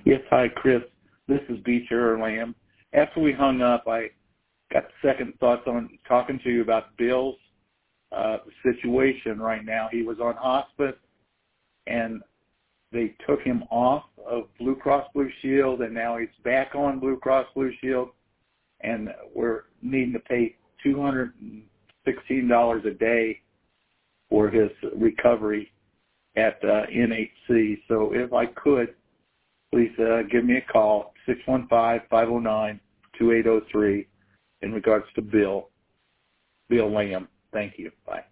Yes, hi, Chris. This is Beecher Lamb. After we hung up, I got second thoughts on talking to you about Bill's situation right now. He was on hospice, and they took him off of Blue Cross Blue Shield, and now he's back on Blue Cross Blue Shield, and we're needing to pay $216 a day for his recovery at NHC. So if I could, please give me a call, 615-509-2803, in regards to Bill Lamb. Thank you. Bye.